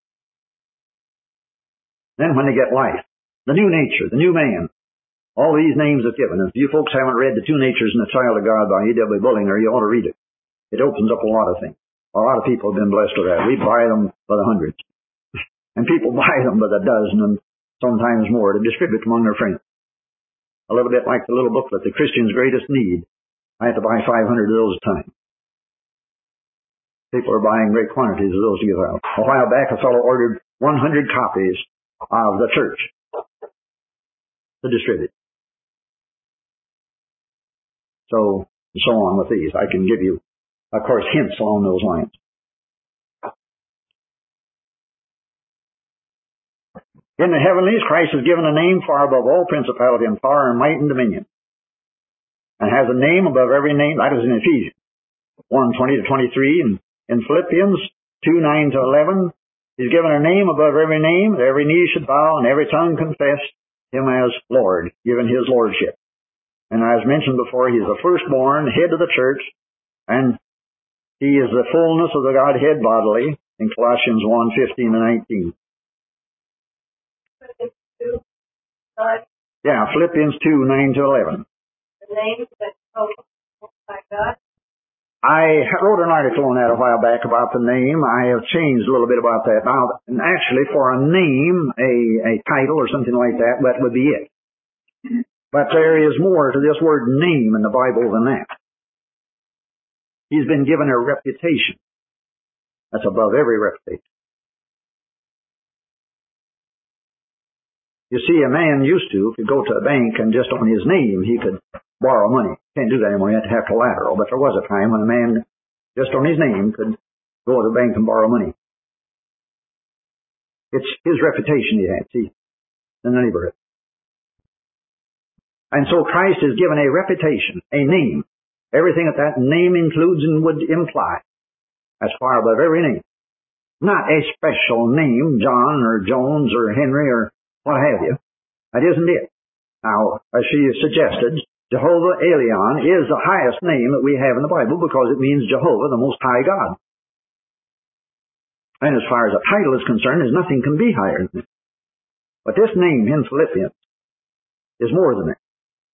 S1: Then when they get life, the new nature, the new man, all these names are given. If you folks haven't read The Two Natures and the Child of God by E W Bullinger, you ought to read it. It opens up a lot of things. A lot of people have been blessed with that. We buy them by the hundreds. And people buy them by the dozen and sometimes more to distribute among their friends. A little bit like the little booklet, The Christian's Greatest Need. I have to buy five hundred of those a time. People are buying great quantities of those to give out. A while back, a fellow ordered one hundred copies of the church to distribute. So, so on with these. I can give you, of course, hints along those lines. In the heavenlies, Christ is given a name far above all principality and power and might and dominion. And has a name above every name. That is in Ephesians one twenty to twenty-three. And in Philippians two nine to eleven, he's given a name above every name, that every knee should bow and every tongue confess him as Lord, given his lordship. And as mentioned before, he is the firstborn, head of the church, and he is the fullness of the Godhead bodily in Colossians one fifteen to nineteen. Yeah, Philippians two nine to eleven. The name that by God. I wrote an article on that a while back about the name. I have changed a little bit about that now. And actually, for a name, a, a title or something like that, that would be it. But there is more to this word name in the Bible than that. He's been given a reputation. That's above every reputation. You see, a man used to, could go to a bank and just on his name, he could borrow money. Can't do that anymore. You have to have collateral. But there was a time when a man, just on his name, could go to the bank and borrow money. It's his reputation he had, see, in the neighborhood. And so Christ is given a reputation, a name. Everything that that name includes and would imply. That's far above every name. Not a special name, John or Jones or Henry or what have you. That isn't it. Now, as she suggested, Jehovah Elion is the highest name that we have in the Bible because it means Jehovah, the Most High God. And as far as a title is concerned, there's nothing can be higher than it. But this name in Philippians is more than that.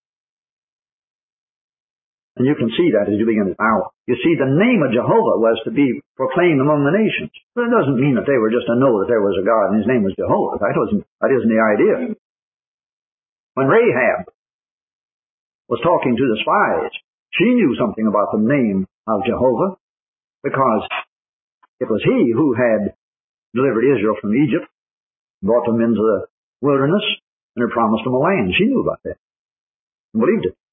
S1: And you can see that as you begin to now. You see, the name of Jehovah was to be proclaimed among the nations. But it doesn't mean that they were just to know that there was a God and his name was Jehovah. That wasn't, that isn't the idea. When Rahab was talking to the spies, she knew something about the name of Jehovah because it was he who had delivered Israel from Egypt, brought them into the wilderness, and had promised them a land. She knew about that and believed it.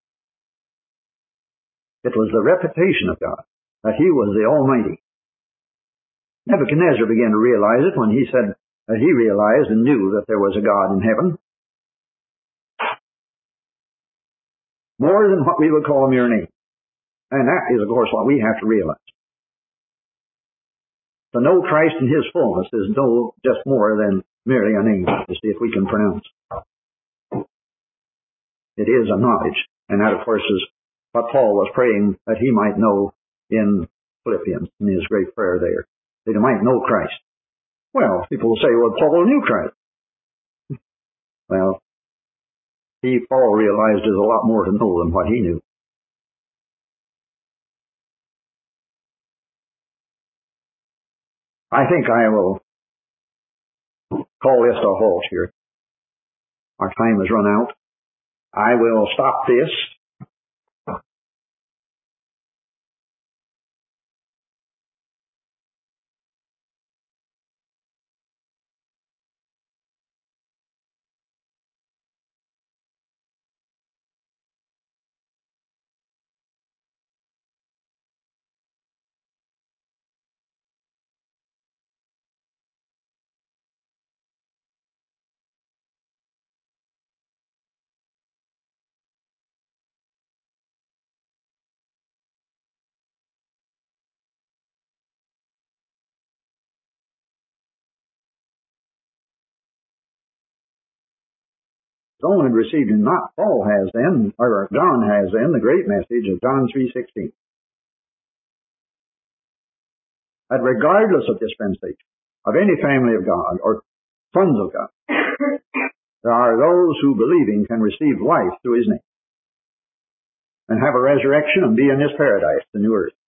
S1: It was the reputation of God, that he was the Almighty. Nebuchadnezzar began to realize it when he said that he realized and knew that there was a God in heaven. more than what we would call a mere name. And that is, of course, what we have to realize. To know Christ in His fullness is no just more than merely a name, to see if we can pronounce. It is a knowledge. And that, of course, is what Paul was praying that he might know in Philippians, in his great prayer there, that he might know Christ. Well, people will say, well, Paul knew Christ. Well, he, Paul, realized there's a lot more to know than what he knew. I think I will call this a halt here. Our time has run out. I will stop this. Someone had received him, not Paul has then, or John has then, the great message of John three sixteen. That regardless of dispensation, of any family of God, or sons of God, there are those who, believing, can receive life through His name, and have a resurrection and be in His paradise, the new earth.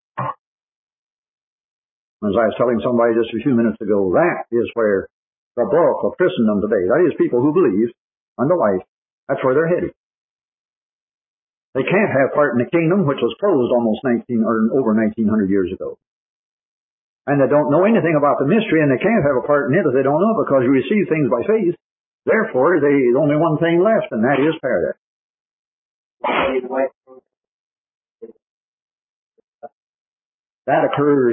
S1: As I was telling somebody just a few minutes ago, that is where the bulk of Christendom today, that is people who believe, unto life, that's where they're headed. They can't have part in the kingdom, which was closed almost nineteen or over nineteen hundred years ago. And they don't know anything about the mystery, and they can't have a part in it if they don't know, because you receive things by faith. Therefore, there's only one thing left, and that is paradise. That occurs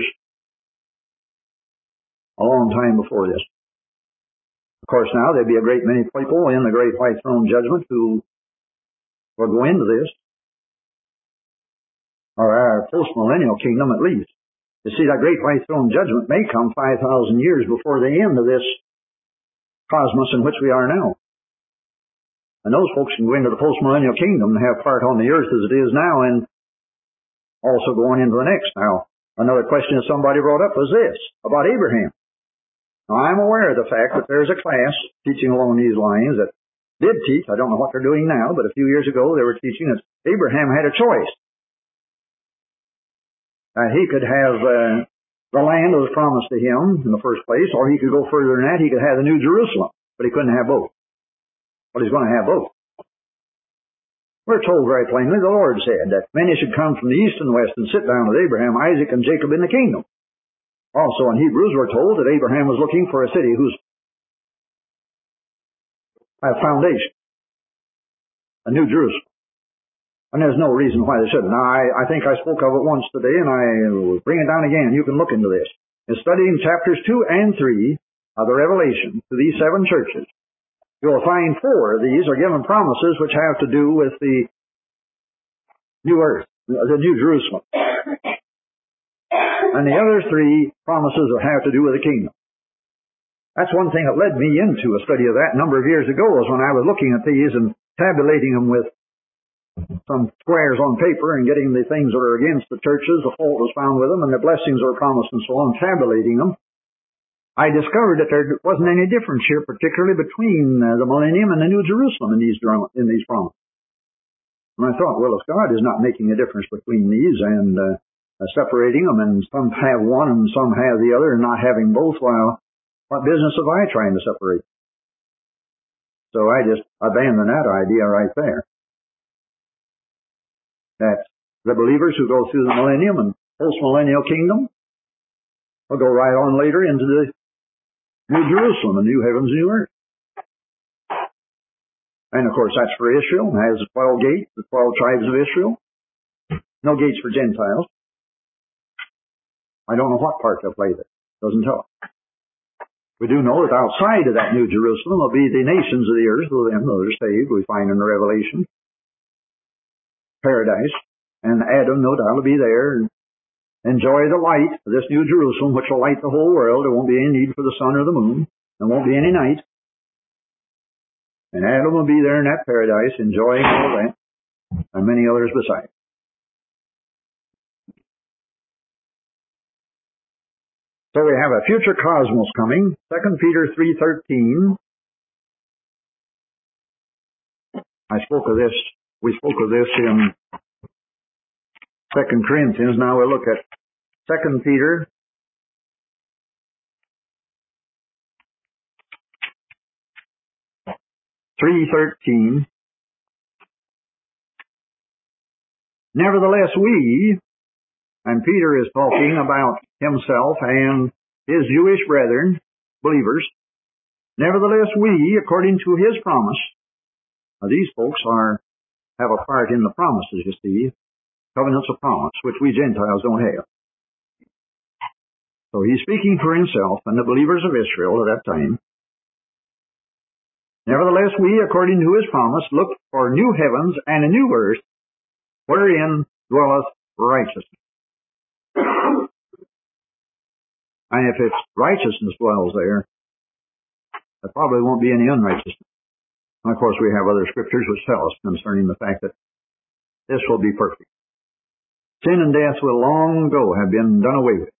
S1: a long time before this. Of course, now there'd be a great many people in the great white throne judgment who will go into this, or our post-millennial kingdom at least. You see, that great white throne judgment may come five thousand years before the end of this cosmos in which we are now. And those folks can go into the post-millennial kingdom and have part on the earth as it is now, and also going into the next. Now, another question that somebody brought up was this, about Abraham. Now, I'm aware of the fact that there's a class teaching along these lines that did teach, I don't know what they're doing now, but a few years ago they were teaching that Abraham had a choice. That he could have uh, the land that was promised to him in the first place, or he could go further than that, he could have the New Jerusalem, but he couldn't have both. Well, he's going to have both. We're told very plainly, the Lord said, that many should come from the east and west and sit down with Abraham, Isaac, and Jacob in the kingdom. Also in Hebrews, we're told that Abraham was looking for a city whose a foundation, a New Jerusalem. And there's no reason why they shouldn't. Now, I, I think I spoke of it once today, and I will bring it down again. You can look into this. In studying chapters two and three of the Revelation to these seven churches, you'll find four of these are given promises which have to do with the new earth, the New Jerusalem. And the other three promises that have to do with the kingdom. That's one thing that led me into a study of that a number of years ago, was when I was looking at these and tabulating them with some squares on paper and getting the things that are against the churches, the fault was found with them, and the blessings that are promised and so on, tabulating them. I discovered that there wasn't any difference here, particularly between uh, the millennium and the New Jerusalem in these, in these promises. And I thought, well, if God is not making a difference between these and uh, Uh, separating them, and some have one and some have the other, and not having both, well, what business have I trying to separate? So I just abandoned that idea right there. That the believers who go through the millennium and post-millennial kingdom will go right on later into the New Jerusalem, the new heavens and new earth. And of course that's for Israel, and has the twelve gates, the twelve tribes of Israel. No gates for Gentiles. I don't know what part they'll play there. Doesn't tell. We do know that outside of that New Jerusalem will be the nations of the earth, with them that are saved, we find in the Revelation. paradise, and Adam, no doubt, will be there and enjoy the light of this new Jerusalem, which will light the whole world. There won't be any need for the sun or the moon. There won't be any night. And Adam will be there in that paradise, enjoying all that, and many others besides. So we have a future cosmos coming. Second Peter three thirteen. I spoke of this, we spoke of this in Second Corinthians. Now we'll look at Second Peter three thirteen. Nevertheless, we, and Peter is talking about himself and his Jewish brethren, believers. Nevertheless, we, according to his promise, now these folks are have a part in the promises, you see, covenants of promise, which we Gentiles don't have. So he's speaking for himself and the believers of Israel at that time. Nevertheless, we, according to his promise, look for new heavens and a new earth, wherein dwelleth righteousness. And if it's righteousness dwells there, there probably won't be any unrighteousness. And of course, we have other scriptures which tell us concerning the fact that this will be perfect. Sin and death will long ago have been done away with.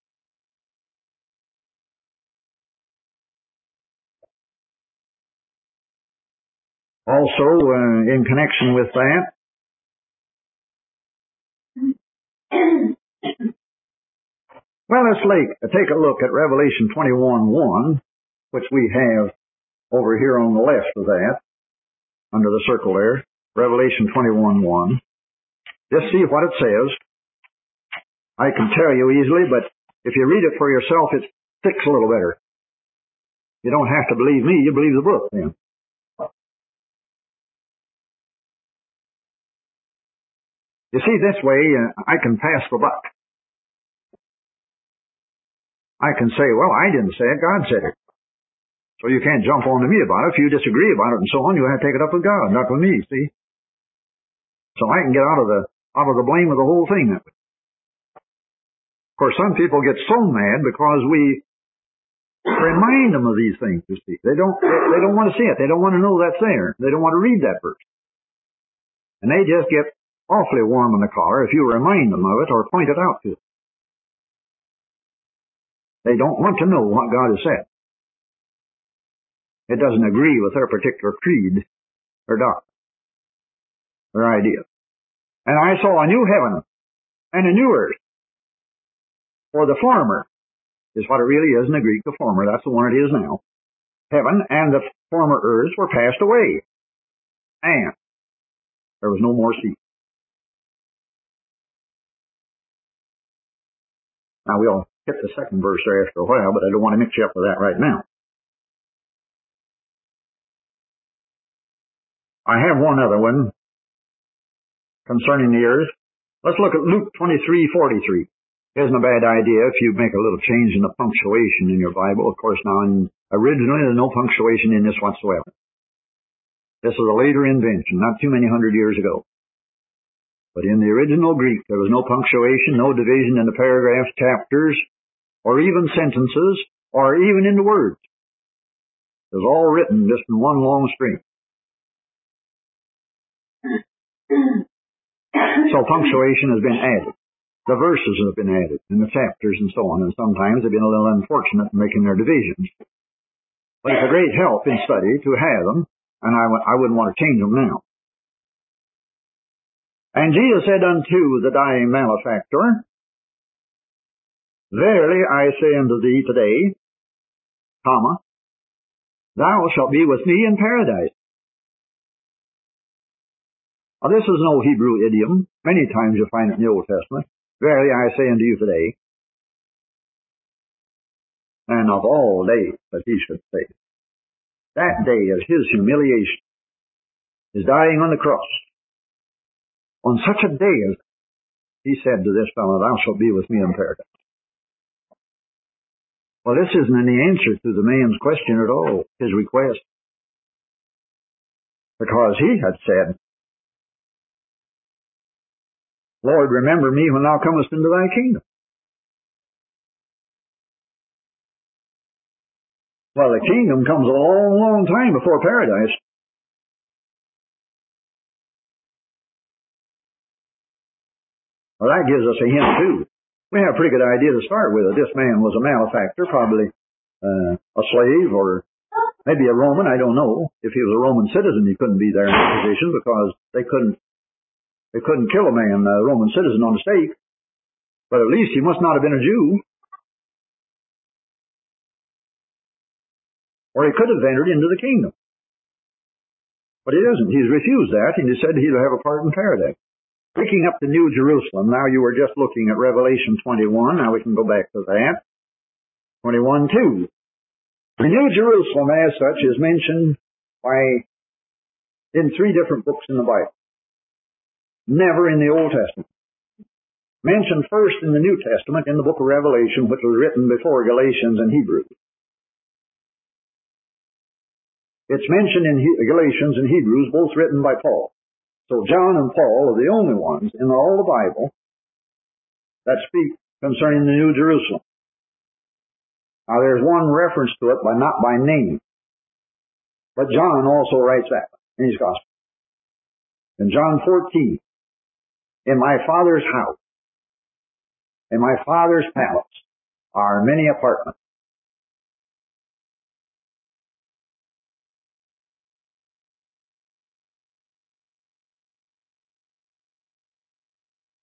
S1: Also, uh, in connection with that, well, let's like, take a look at Revelation twenty-one one, which we have over here on the left of that, under the circle there, Revelation twenty-one one. Just see what it says. I can tell you easily, but if you read it for yourself, it sticks a little better. You don't have to believe me, you believe the book then. You see, this way, uh, I can pass the buck. I can say, well, I didn't say it, God said it. So you can't jump on to me about it. If you disagree about it and so on, you have to take it up with God, not with me, see? So I can get out of the out of the blame of the whole thing. Of course, some people get so mad because we remind them of these things, you see. They don't, they, they don't want to see it. They don't want to know that's there. They don't want to read that verse. And they just get awfully warm in the collar if you remind them of it or point it out to them. They don't want to know what God has said. It doesn't agree with their particular creed or doctrine, their idea. And I saw a new heaven and a new earth. For the former is what it really is in the Greek, the former. That's the one it is now. Heaven and the former earth were passed away. And there was no more sea. Now we'll hit the second verse there after a while, but I don't want to mix you up with that right now. I have one other one concerning the earth. Let's look at Luke twenty-three forty-three. Isn't a bad idea if you make a little change in the punctuation in your Bible. Of course, now, in, originally there's no punctuation in this whatsoever. This is a later invention, not too many hundred years ago. But in the original Greek, there was no punctuation, no division in the paragraphs, chapters, or even sentences, or even in the words. It was all written just in one long string. So punctuation has been added. The verses have been added, and the chapters and so on, and sometimes they've been a little unfortunate in making their divisions. But it's a great help in study to have them, and I, w- I wouldn't want to change them now. And Jesus said unto the dying malefactor, Verily I say unto thee today, comma, thou shalt be with me in paradise. Now, this is no Hebrew idiom. Many times you'll find it in the Old Testament. Verily I say unto you today, and of all days that he should say, that day of his humiliation is dying on the cross. On such a day as he said to this fellow, thou shalt be with me in paradise. Well, this isn't any answer to the man's question at all, his request. Because he had said, Lord, remember me when thou comest into thy kingdom. Well, the kingdom comes a long, long time before paradise. Well, that gives us a hint, too. We have a pretty good idea to start with. This man was a malefactor, probably uh, a slave or maybe a Roman, I don't know. If he was a Roman citizen, he couldn't be there in that position because they couldn't they couldn't kill a man, a Roman citizen, on a stake. But at least he must not have been a Jew. Or he could have entered into the kingdom. But he doesn't. He's refused that, and he said he'll have a part in paradise. Picking up the New Jerusalem, now you were just looking at Revelation twenty-one. Now we can go back to that. twenty-one two. The New Jerusalem, as such, is mentioned by in three different books in the Bible. Never in the Old Testament. Mentioned first in the New Testament in the book of Revelation, which was written before Galatians and Hebrews. It's mentioned in he- Galatians and Hebrews, both written by Paul. So John and Paul are the only ones in all the Bible that speak concerning the New Jerusalem. Now there's one reference to it, but not by name. But John also writes that in his gospel. In John fourteen, in my Father's house, in my Father's palace, are many apartments.